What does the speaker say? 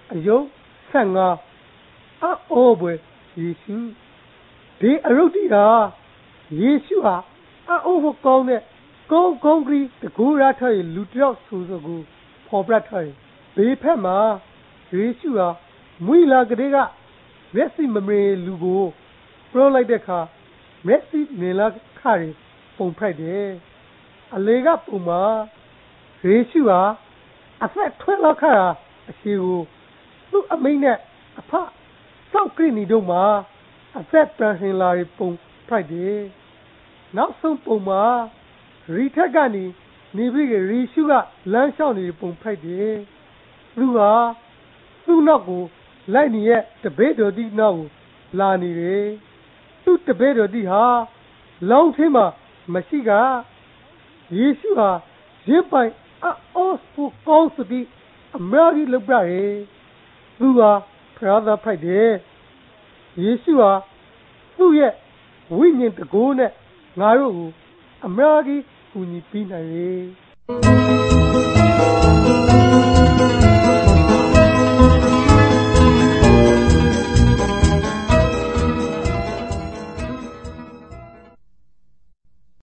အယုံ15အောဘွယ်ယေရှုဒီအရုတ်တိဟာယေရှုဟာအောဖို့ကောင်းတဲ့ကောင်းကောင်းကြီးတကူရထားရလူတယောက်ဆိုကိုဖော်ပြထားတယ်ဘေးဖက်မှာယေရှုဟာမွေလာကလေးကမျက်စိမမေလူကိုပရိုလိုက်တဲ့အခါမျက်စိမြင်လာခါရီပုံဖိုက်တယ်အလေကပုံမှာယေရှုဟာအသက်ထွန်းလောက်ခါအရှိကိုသူ့အမိန့်နဲ့အဖစောက်ကြည့်နေတော့မှအသက်ပြန်ရှင်လာပြီးပုံဖိုက်တယ်နောက်ဆုံးပုံမှာရီထက်ကနေနေပြီးယေရှုကလမ်းလျှောက်နေပုံဖိုက်တယ်သူဟာသူ့နောက်ကိုလိုက်နေတဲ့တပည့်တော်ဒီနောက်ကိုလာနေတယ်သူ့တပည့်တော်ဒီဟာလောင်းထင်းမှာမရှိကယေရှုဟာရစ်ပိုင်အော့ဖို့ကောင်းစပြီးအမေကြီးလောက်ပြတယ်သူဟာဖရာသာဖိုက်တယ်ယေရှုဟာသူ့ရဲ့ဝိညာဉ်တကိုးနဲ့ငါတို့ကိုအမေကြီးကူညီပေးနိုင်တယ်